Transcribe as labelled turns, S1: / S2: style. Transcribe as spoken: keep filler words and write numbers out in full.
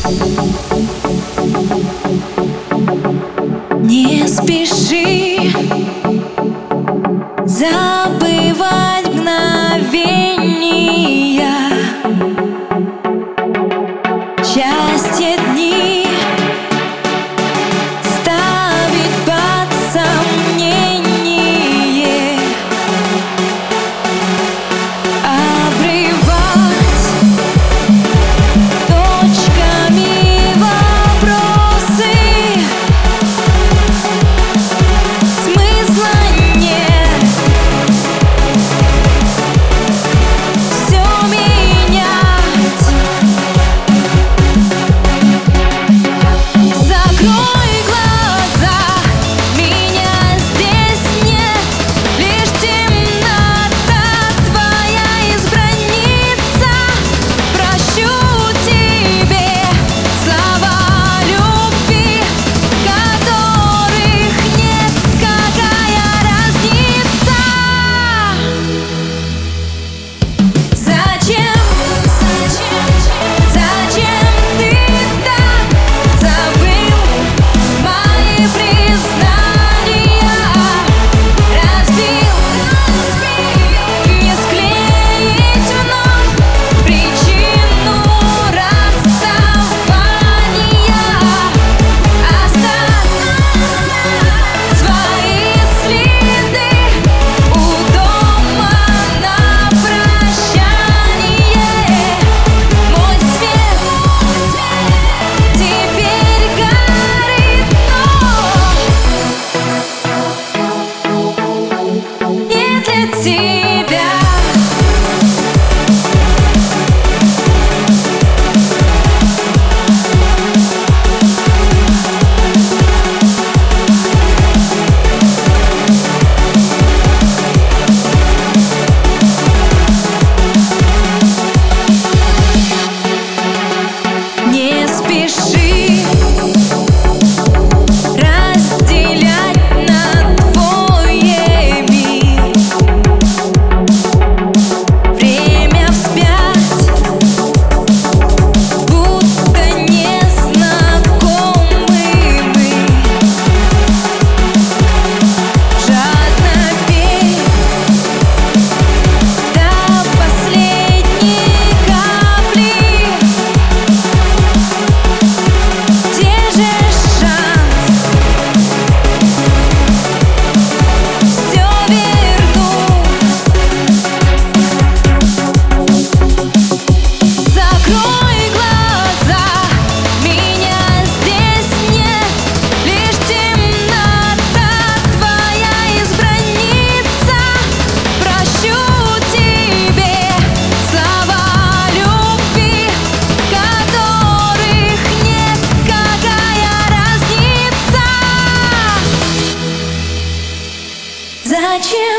S1: Не спеши забывать мгновения, счастье дни ставить под сомнение, обрывать точками вопросы. Смысла нет все менять. Закрой глаза, меня здесь нет, лишь темнота твоя избранница. Прощу тебе слова любви, которых нет, какая разница? Зачем, зачем, зачем ты так забыл мои признания? Разбил, не склеить вновь причину расставания. Оставь свои следы у дома на прощание. Мой свет теперь горит, но не для тебя. Не спеши разделять на двое мир. Время вспять, будто незнакомы мы. Жадно пей до последней капли. Где же шанс все вернуть? Закрой глаза, меня здесь нет, лишь темнота твоя избранница. Прощу тебе слова любви, которых нет, какая разница? Зачем?